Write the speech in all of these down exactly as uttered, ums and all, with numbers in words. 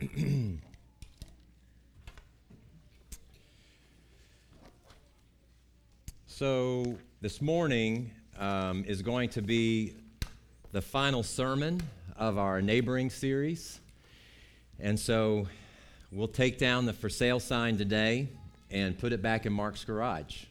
So this morning um, is going to be the final sermon of our neighboring series. And so we'll take down the for sale sign today and put it back in Mark's garage.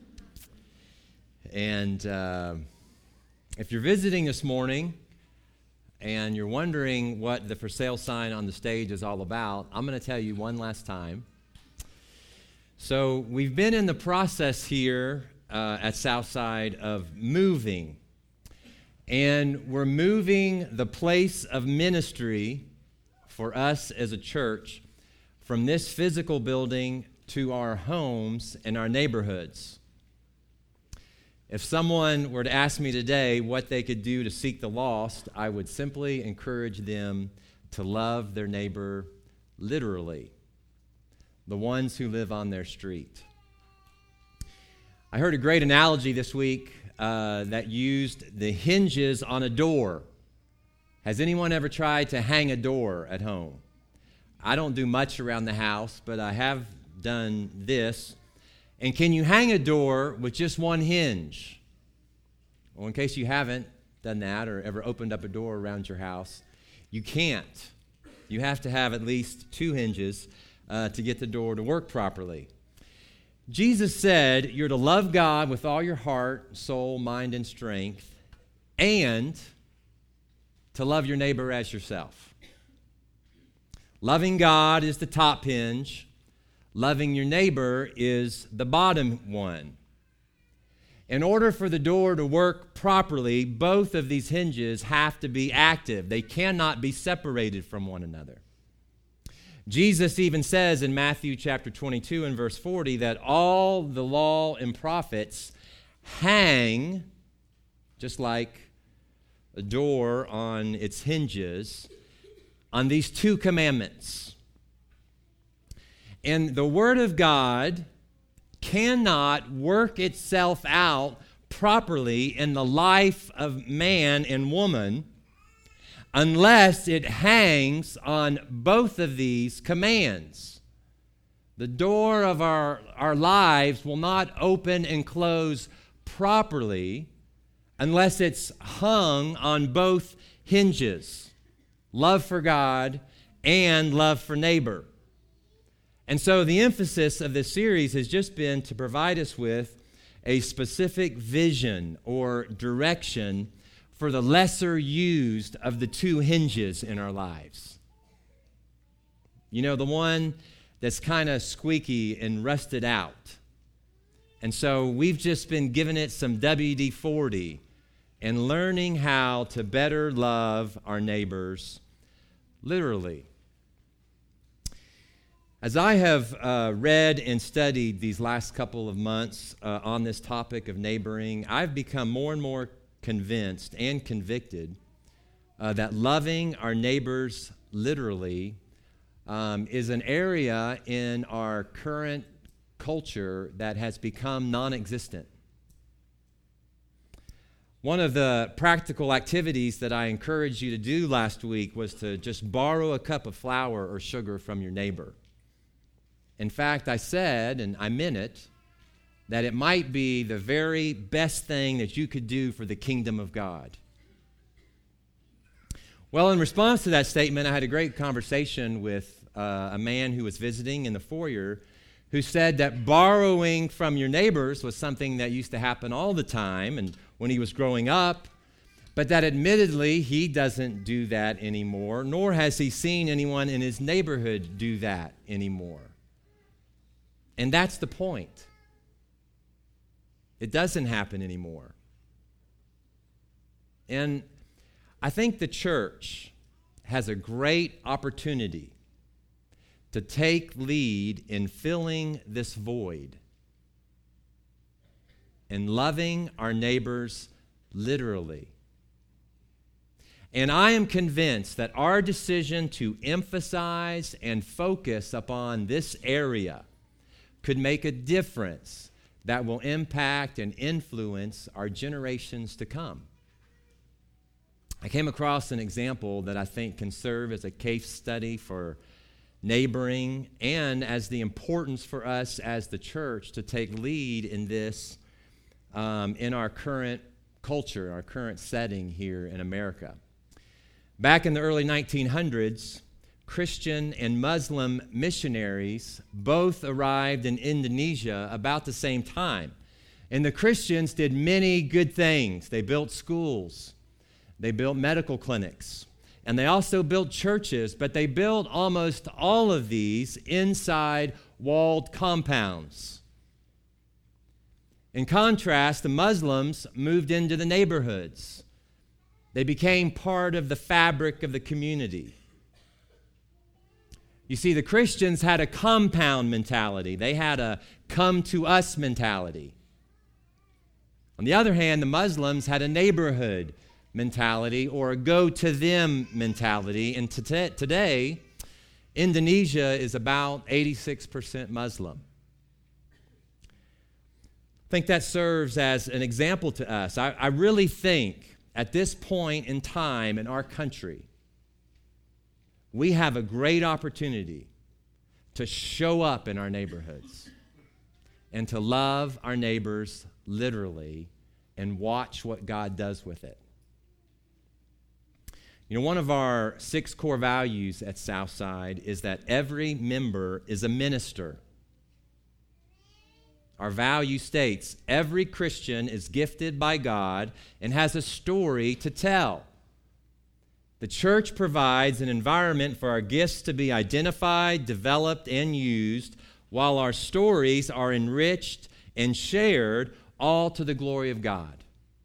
And uh, if you're visiting this morning and you're wondering what the for sale sign on the stage is all about, I'm going to tell you one last time. So we've been in the process here uh, at Southside of moving. And we're moving the place of ministry for us as a church from this physical building to our homes and our neighborhoods. If someone were to ask me today what they could do to seek the lost, I would simply encourage them to love their neighbor literally, the ones who live on their street. I heard a great analogy this week uh, that used the hinges on a door. Has anyone ever tried to hang a door at home? I don't do much around the house, but I have done this. And can you hang a door with just one hinge? Well, in case you haven't done that or ever opened up a door around your house, you can't. You have to have at least two hinges uh, to get the door to work properly. Jesus said you're to love God with all your heart, soul, mind, and strength, and to love your neighbor as yourself. Loving God is the top hinge. Loving your neighbor is the bottom one. In order for the door to work properly, both of these hinges have to be active. They cannot be separated from one another. Jesus even says in Matthew chapter twenty-two and verse forty that all the law and prophets hang, just like a door on its hinges, on these two commandments. And the Word of God cannot work itself out properly in the life of man and woman unless it hangs on both of these commands. The door of our, our lives will not open and close properly unless it's hung on both hinges, love for God and love for neighbor. And so the emphasis of this series has just been to provide us with a specific vision or direction for the lesser used of the two hinges in our lives. You know, the one that's kind of squeaky and rusted out. And so we've just been giving it some W D forty and learning how to better love our neighbors literally. As I have uh, read and studied these last couple of months uh, on this topic of neighboring, I've become more and more convinced and convicted uh, that loving our neighbors literally um, is an area in our current culture that has become non-existent. One of the practical activities that I encouraged you to do last week was to just borrow a cup of flour or sugar from your neighbor. In fact, I said, and I meant it, that it might be the very best thing that you could do for the kingdom of God. Well, in response to that statement, I had a great conversation with uh, a man who was visiting in the foyer who said that borrowing from your neighbors was something that used to happen all the time and when he was growing up, but that admittedly he doesn't do that anymore, nor has he seen anyone in his neighborhood do that anymore. And that's the point. It doesn't happen anymore. And I think the church has a great opportunity to take lead in filling this void and loving our neighbors literally. And I am convinced that our decision to emphasize and focus upon this area could make a difference that will impact and influence our generations to come. I came across an example that I think can serve as a case study for neighboring, and as the importance for us as the church to take lead in this um, in our current culture, our current setting here in America. Back in the early nineteen hundreds, Christian and Muslim missionaries both arrived in Indonesia about the same time. And the Christians did many good things. They built schools, they built medical clinics, and they also built churches, but they built almost all of these inside walled compounds. In contrast, the Muslims moved into the neighborhoods. They became part of the fabric of the community. You see, the Christians had a compound mentality. They had a come-to-us mentality. On the other hand, the Muslims had a neighborhood mentality or a go-to-them mentality. And t- today, Indonesia is about eighty-six percent Muslim. I think that serves as an example to us. I, I really think at this point in time in our country, we have a great opportunity to show up in our neighborhoods and to love our neighbors literally and watch what God does with it. You know, one of our six core values at Southside is that every member is a minister. Our value states every Christian is gifted by God and has a story to tell. The church provides an environment for our gifts to be identified, developed, and used, while our stories are enriched and shared, all to the glory of God.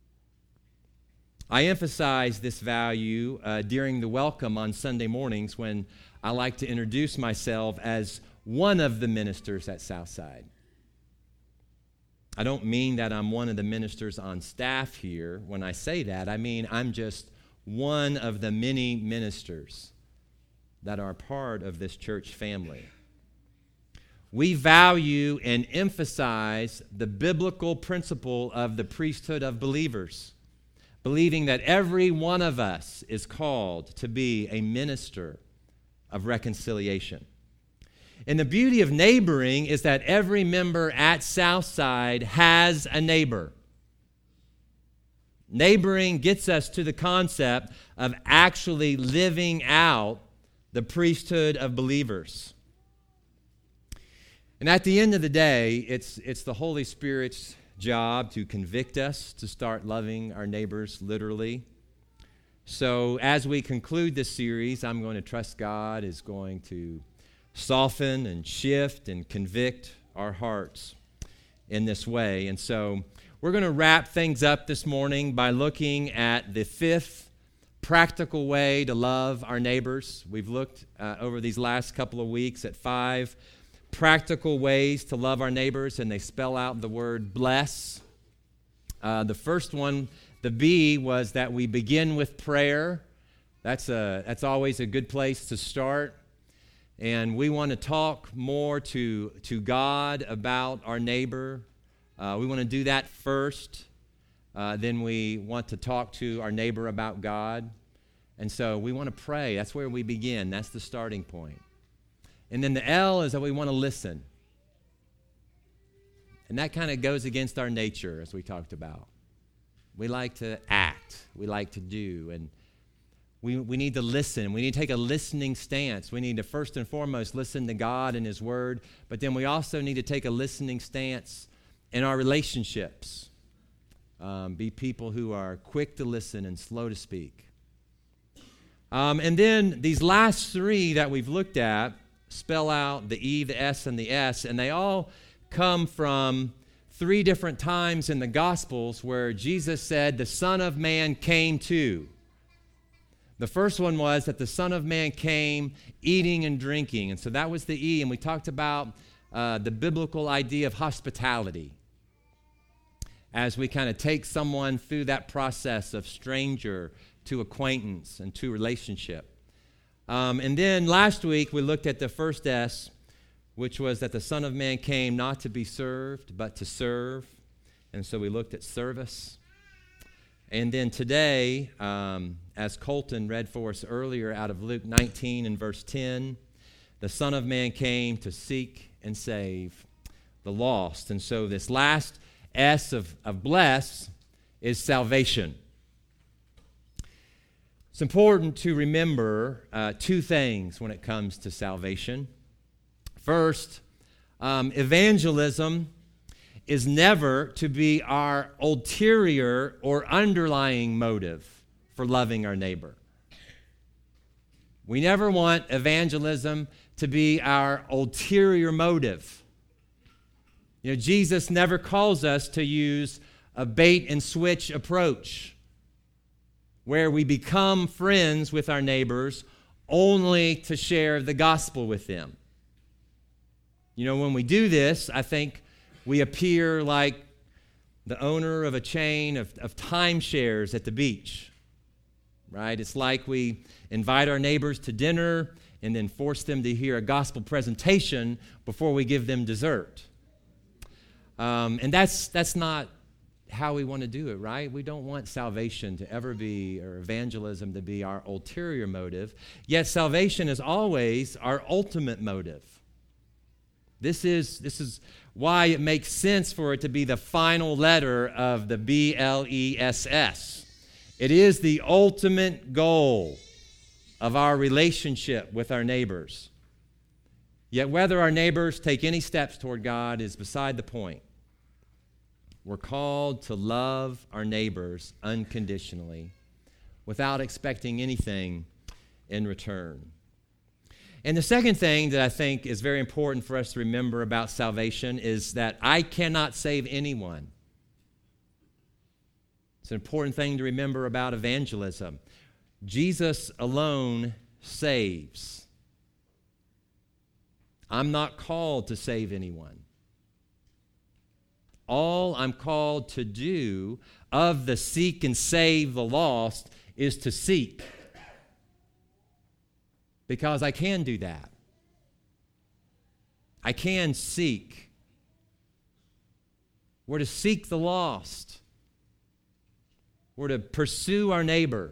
I emphasize this value uh, during the welcome on Sunday mornings when I like to introduce myself as one of the ministers at Southside. I don't mean that I'm one of the ministers on staff here. When I say that, I mean I'm just one of the many ministers that are part of this church family. We value and emphasize the biblical principle of the priesthood of believers, believing that every one of us is called to be a minister of reconciliation. And the beauty of neighboring is that every member at Southside has a neighbor. Neighboring gets us to the concept of actually living out the priesthood of believers. And at the end of the day, it's, it's the Holy Spirit's job to convict us to start loving our neighbors literally. So as we conclude this series, I'm going to trust God is going to soften and shift and convict our hearts in this way. And so we're going to wrap things up this morning by looking at the fifth practical way to love our neighbors. We've looked uh, over these last couple of weeks at five practical ways to love our neighbors, and they spell out the word bless. Uh, the first one, the B, was that we begin with prayer. That's a that's always a good place to start. And we want to talk more to, to God about our neighbor. Uh, we want to do that first. Uh, then we want to talk to our neighbor about God. And so we want to pray. That's where we begin. That's the starting point. And then the L is that we want to listen. And that kind of goes against our nature, as we talked about. We like to act. We like to do. And we, we need to listen. We need to take a listening stance. We need to first and foremost listen to God and His Word. But then we also need to take a listening stance in our relationships. Um, be people who are quick to listen and slow to speak. Um, and then these last three that we've looked at spell out the E, the S, and the S, and they all come from three different times in the Gospels where Jesus said the Son of Man came to. The first one was that the Son of Man came eating and drinking, and so that was the E, and we talked about uh, the biblical idea of hospitality as we kind of take someone through that process of stranger to acquaintance and to relationship. Um, and then last week we looked at the first S, which was that the Son of Man came not to be served, but to serve. And so we looked at service. And then today, um, as Colton read for us earlier out of Luke nineteen and verse ten, the Son of Man came to seek and save the lost. And so this last S of, of bless is salvation. It's important to remember uh, two things when it comes to salvation. First, um, evangelism is never to be our ulterior or underlying motive for loving our neighbor. We never want evangelism to be our ulterior motive. You know, Jesus never calls us to use a bait and switch approach where we become friends with our neighbors only to share the gospel with them. You know, when we do this, I think we appear like the owner of a chain of, of timeshares at the beach, right? It's like we invite our neighbors to dinner and then force them to hear a gospel presentation before we give them dessert. Um, and that's that's not how we want to do it, right? We don't want salvation to ever be, or evangelism to be, our ulterior motive. Yet salvation is always our ultimate motive. This is this is why it makes sense for it to be the final letter of the B L E S S. It is the ultimate goal of our relationship with our neighbors. Yet whether our neighbors take any steps toward God is beside the point. We're called to love our neighbors unconditionally without expecting anything in return. And the second thing that I think is very important for us to remember about salvation is that I cannot save anyone. It's an important thing to remember about evangelism. Jesus alone saves. I'm not called to save anyone. All I'm called to do of the seek and save the lost is to seek. Because I can do that. I can seek. We're to seek the lost. We're to pursue our neighbor.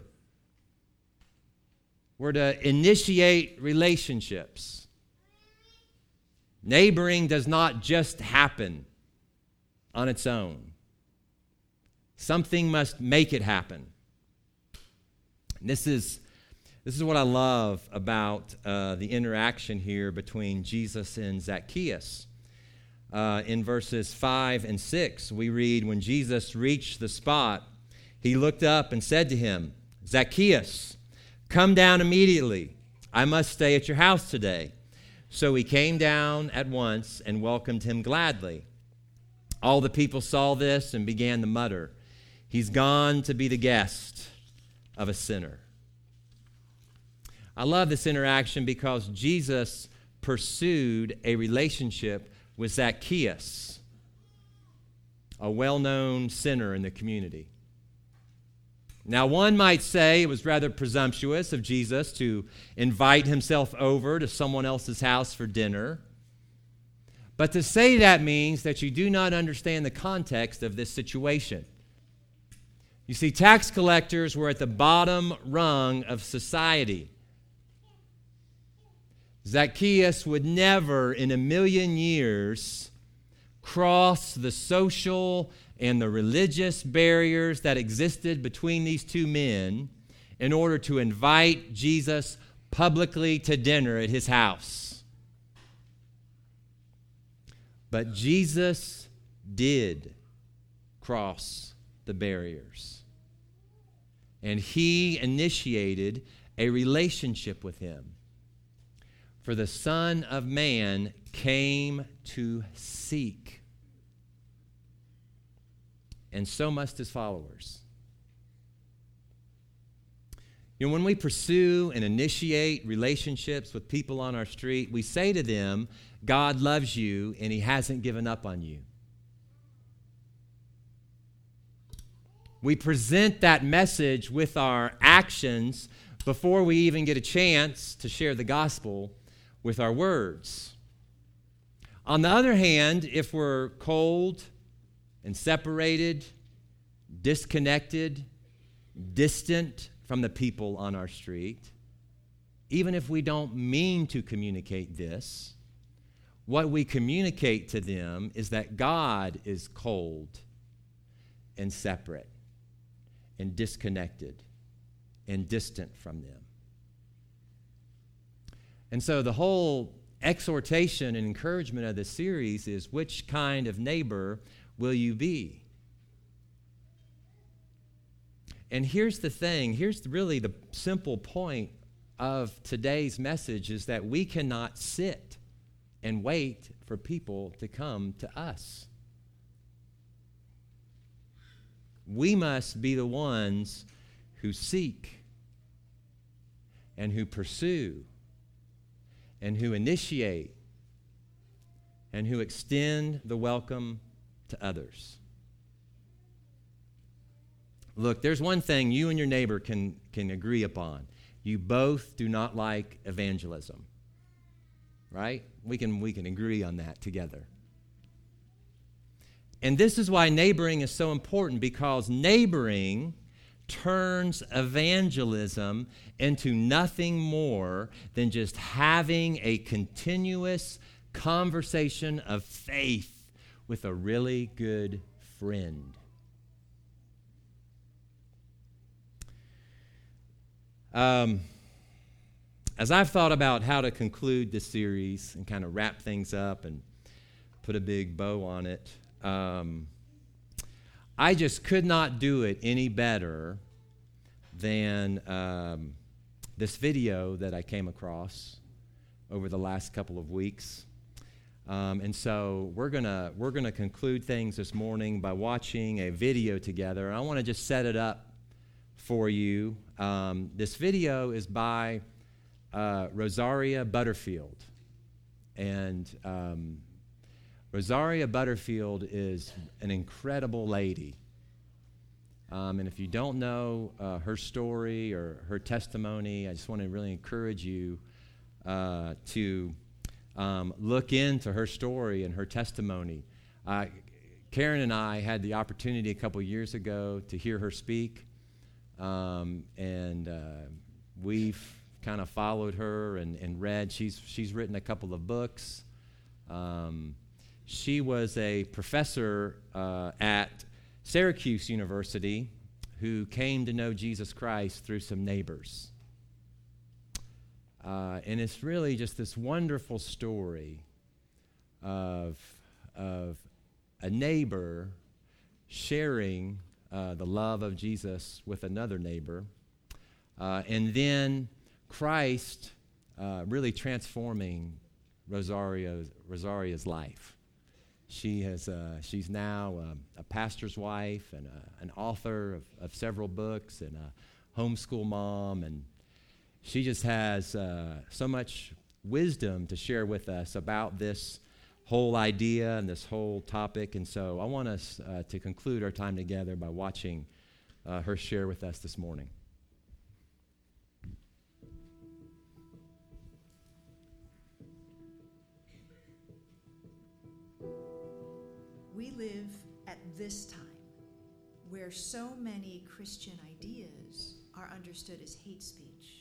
We're to initiate relationships. Neighboring does not just happen on its own. Something must make it happen. And this is This is what I love about uh, the interaction here between Jesus and Zacchaeus. Uh, in verses five and six, we read, when Jesus reached the spot, he looked up and said to him, Zacchaeus, come down immediately. I must stay at your house today. So he came down at once and welcomed him gladly. All the people saw this and began to mutter, he's gone to be the guest of a sinner. I love this interaction because Jesus pursued a relationship with Zacchaeus, a well-known sinner in the community. Now, one might say it was rather presumptuous of Jesus to invite himself over to someone else's house for dinner. But to say that means that you do not understand the context of this situation. You see, tax collectors were at the bottom rung of society. Zacchaeus would never in a million years cross the social and the religious barriers that existed between these two men in order to invite Jesus publicly to dinner at his house. But Jesus did cross the barriers, and he initiated a relationship with him. For the Son of Man came to seek, and so must his followers. You know, when we pursue and initiate relationships with people on our street, we say to them, God loves you and he hasn't given up on you. We present that message with our actions before we even get a chance to share the gospel with our words. On the other hand, if we're cold and separated, disconnected, distant from the people on our street, even if we don't mean to communicate this, what we communicate to them is that God is cold and separate and disconnected and distant from them. And so the whole exhortation and encouragement of this series is, which kind of neighbor will you be? And here's the thing, here's really the simple point of today's message, is that we cannot sit and wait for people to come to us. We must be the ones who seek and who pursue and who initiate and who extend the welcome to others. Look, there's one thing you and your neighbor can, can agree upon. You both do not like evangelism, right? We can, we can agree on that together. And this is why neighboring is so important, because neighboring turns evangelism into nothing more than just having a continuous conversation of faith with a really good friend. Um, as I've thought about how to conclude this series and kind of wrap things up and put a big bow on it, um, I just could not do it any better than um, this video that I came across over the last couple of weeks. Um, and so we're gonna we're gonna conclude things this morning by watching a video together. I want to just set it up for you. Um, this video is by uh, Rosaria Butterfield, and um, Rosaria Butterfield is an incredible lady. Um, and if you don't know uh, her story or her testimony, I just want to really encourage you uh, to um, look into her story and her testimony. Uh, Karen and I had the opportunity a couple years ago to hear her speak, um, and uh, we've kind of followed her and, and read. She's she's written a couple of books. Um, she was a professor uh, at Syracuse University who came to know Jesus Christ through some neighbors. Uh, and it's really just this wonderful story of, of a neighbor sharing uh, the love of Jesus with another neighbor, uh, and then Christ uh, really transforming Rosaria's, Rosaria's life. She has, uh, she's now um, a pastor's wife and a, an author of, of several books and a homeschool mom, and she just has uh, so much wisdom to share with us about this whole idea and this whole topic. And so I want us uh, to conclude our time together by watching uh, her share with us this morning. We live at this time where so many Christian ideas are understood as hate speech.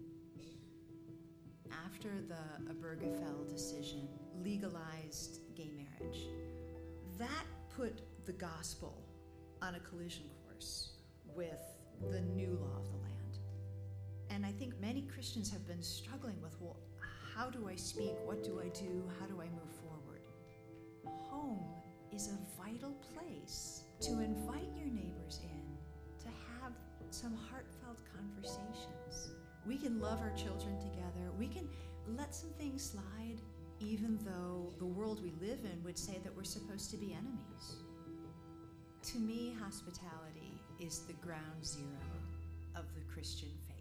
After the Obergefell decision legalized gay marriage, that put the gospel on a collision course with the new law of the land. And I think many Christians have been struggling with, well, how do I speak? What do I do? How do I move forward? Home is a vital place to invite your neighbors in, to have some heartfelt conversations. We can love our children together. We can let some things slide, even though the world we live in would say that we're supposed to be enemies. To me, hospitality is the ground zero of the Christian faith.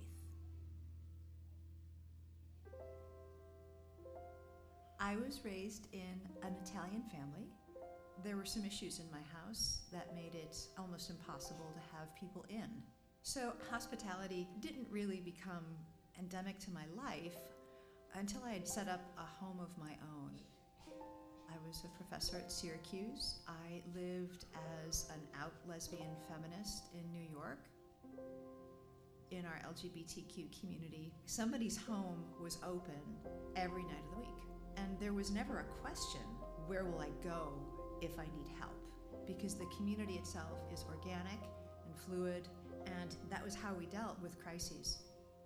I was raised in an Italian family. There were some issues in my house that made it almost impossible to have people in. So hospitality didn't really become endemic to my life until I had set up a home of my own. I was a professor at Syracuse. I lived as an out lesbian feminist in New York. in our L G B T Q community, somebody's home was open every night of the week. And there was never a question, where will I go if I need help? Because the community itself is organic and fluid, and that was how we dealt with crises.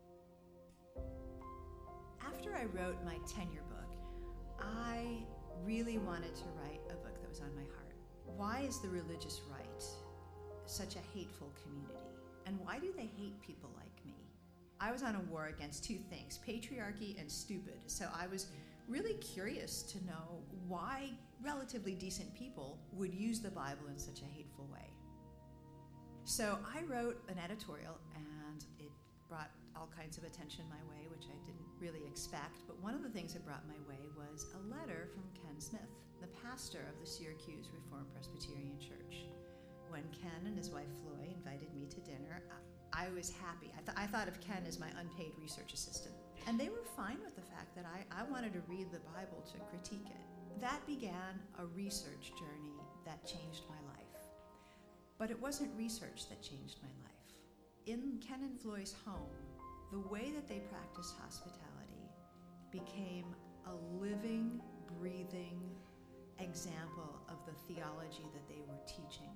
After I wrote my tenure book, I really wanted to write a book that was on my heart. Why is the religious right such a hateful community? And why do they hate people like me? I was on a war against two things, patriarchy and stupid. So I was really curious to know why relatively decent people would use the Bible in such a hateful way. So I wrote an editorial, and it brought all kinds of attention my way, which I didn't really expect. But one of the things it brought my way was a letter from Ken Smith, the pastor of the Syracuse Reformed Presbyterian Church. When Ken and his wife Floy invited me to dinner, I, I was happy. I, th- I thought of Ken as my unpaid research assistant. And they were fine with the fact that I, I wanted to read the Bible to critique it. That began a research journey that changed my life. But it wasn't research that changed my life. In Ken and Floy's home, the way that they practiced hospitality became a living, breathing example of the theology that they were teaching.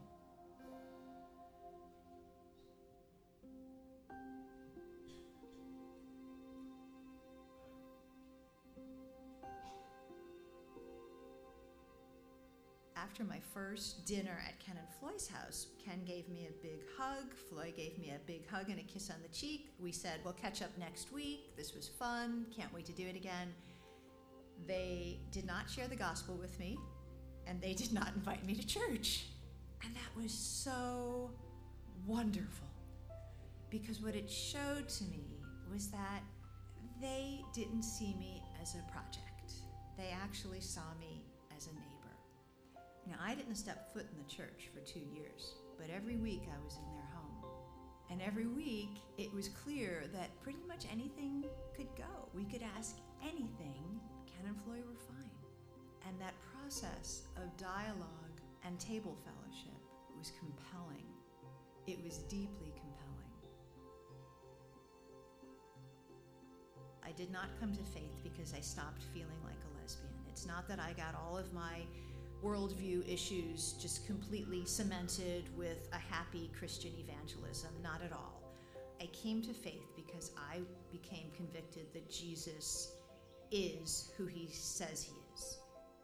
After my first dinner at Ken and Floy's house, Ken gave me a big hug, Floy gave me a big hug and a kiss on the cheek. We said, we'll catch up next week. This was fun. Can't wait to do it again. They did not share the gospel with me, and they did not invite me to church. And that was so wonderful, because what it showed to me was that they didn't see me as a project. They actually saw me as a neighbor. Now, I didn't step foot in the church for two years, but every week I was in their home. And every week it was clear that pretty much anything could go. We could ask anything. Ken and Floy were fine. And that process of dialogue and table fellowship was compelling. It was deeply compelling. I did not come to faith because I stopped feeling like a lesbian. It's not that I got all of my worldview issues just completely cemented with a happy Christian evangelism. Not at all. I came to faith because I became convicted that Jesus is who he says he is.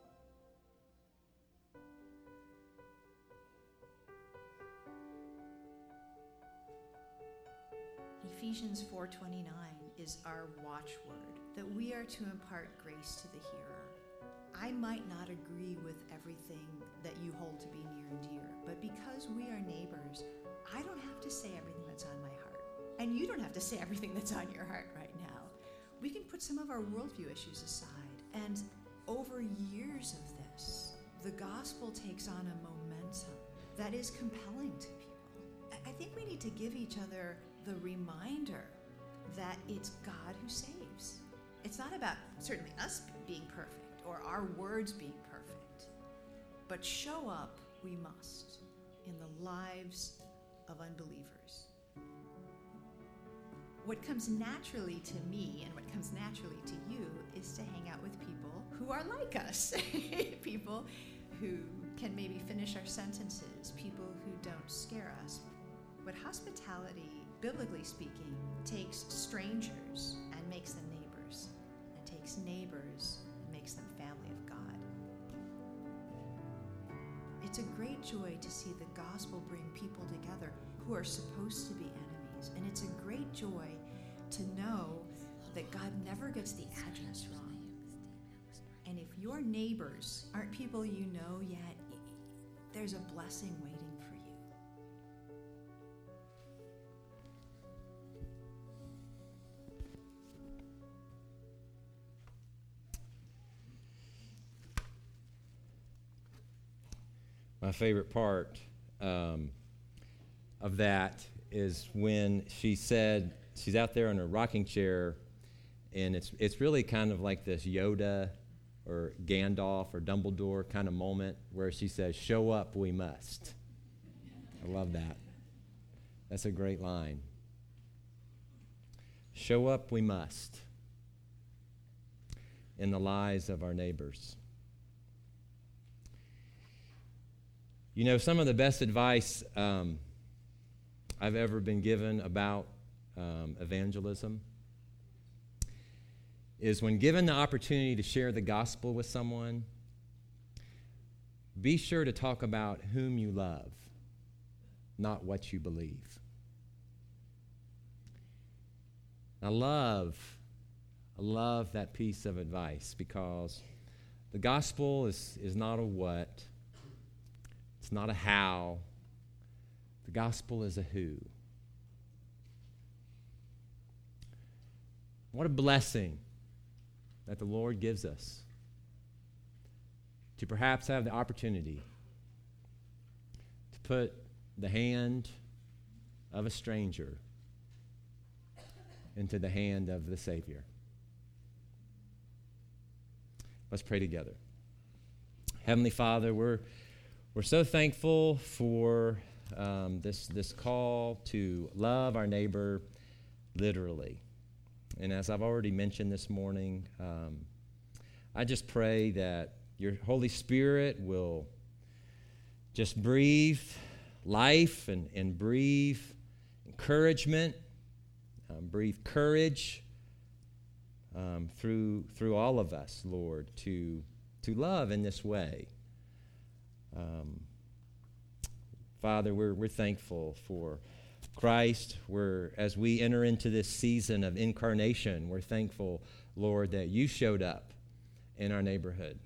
Ephesians four twenty-nine is our watchword, that we are to impart grace to the hearer. I might not agree with everything that you hold to be near and dear, but because we are neighbors, I don't have to say everything that's on my heart. And you don't have to say everything that's on your heart right now. We can put some of our worldview issues aside. And over years of this, the gospel takes on a momentum that is compelling to people. I think we need to give each other the reminder that it's God who saves. It's not about certainly us being perfect or our words being perfect, but show up we must in the lives of unbelievers. What comes naturally to me and what comes naturally to you is to hang out with people who are like us, people who can maybe finish our sentences, people who don't scare us. But hospitality, biblically speaking, takes strangers and makes them neighbors, and takes neighbors and makes them family of God. It's a great joy to see the gospel bring people together who are supposed to be enemies, and it's a great joy to know that God never gets the address wrong. And if your neighbors aren't people you know yet, there's a blessing waiting for you. My favorite part um, of that is when she said, she's out there in her rocking chair, and it's it's really kind of like this Yoda or Gandalf or Dumbledore kind of moment where she says, "Show up, we must." I love that. That's a great line. show up we must in the lives of our neighbors. You know, some of the best advice um, I've ever been given about um, evangelism is when given the opportunity to share the gospel with someone, be sure to talk about whom you love, not what you believe. I love, I love that piece of advice because the gospel is, is not a what, it's not a how, the gospel is a who. What a blessing that the Lord gives us to perhaps have the opportunity to put the hand of a stranger into the hand of the Savior. Let's pray together. Heavenly Father, we're we're so thankful for um, this this call to love our neighbor literally. And as I've already mentioned this morning, um, I just pray that your Holy Spirit will just breathe life and, and breathe encouragement, um, breathe courage um, through through all of us, Lord, to to love in this way. Um, Father, we're we're thankful for Christ. We're as we enter into this season of incarnation, we're thankful, Lord, that you showed up in our neighborhood.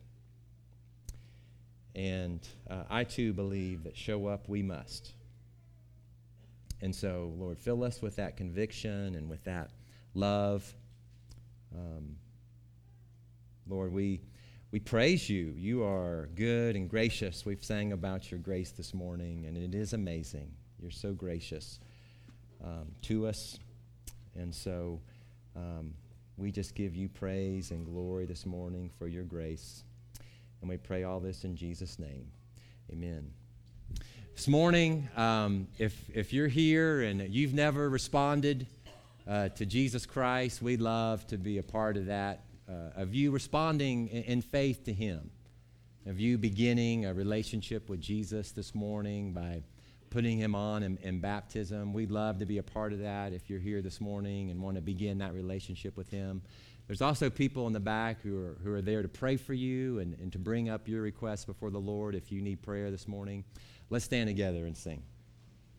And uh, I too believe that show up we must. And so, Lord, fill us with that conviction and with that love. Um, Lord, we we praise you. You are good and gracious. We've sang about your grace this morning, and it is amazing. You're so gracious um, to us. And so um, we just give you praise and glory this morning for your grace. And we pray all this in Jesus' name. Amen. This morning, um, if if you're here and you've never responded uh, to Jesus Christ, we'd love to be a part of that, uh, of you responding in, in faith to him, of you beginning a relationship with Jesus this morning by putting him on in, in baptism. We'd love to be a part of that if you're here this morning and want to begin that relationship with him. There's also people in the back who are who are there to pray for you and, and to bring up your requests before the Lord if you need prayer this morning. Let's stand together and sing.